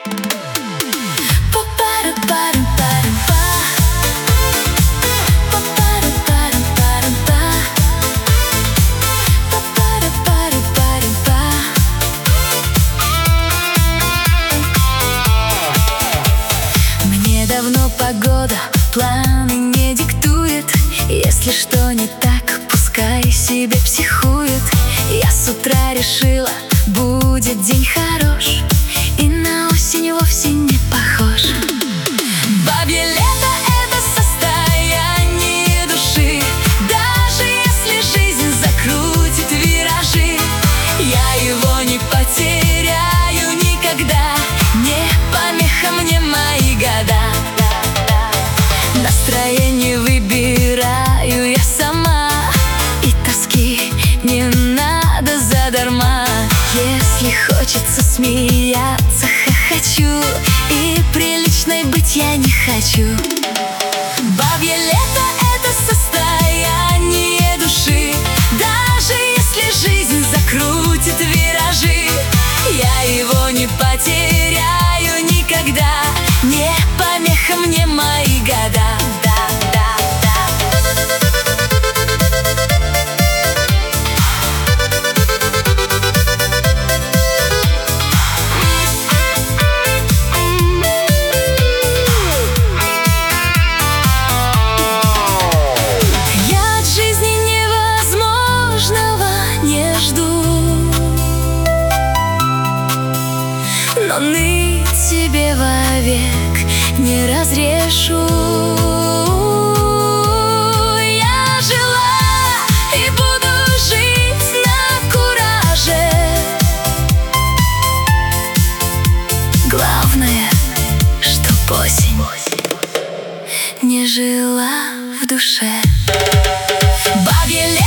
Мне давно погода планы не диктует. Если что не так, пускай себе психует. Я с утра решила, будет день хорош, и на осень вовсе не похож. Бабье лето — это состояние души. Даже если жизнь закрутит виражи, я его не потеряю никогда. Не помеха мне мои года. Настроение выбираю я сама, и тоски не надо задарма. Если хочется смеяться, хохочу, и приличной быть я не хочу. Бабье лето — это состояние души. Даже если жизнь закрутит виражи, я его не потеряю никогда. Не помеха мне мои года. Но ныть себе вовек не разрешу. Я жила и буду жить на кураже. Главное, чтоб осень не жила в душе. Бабье лето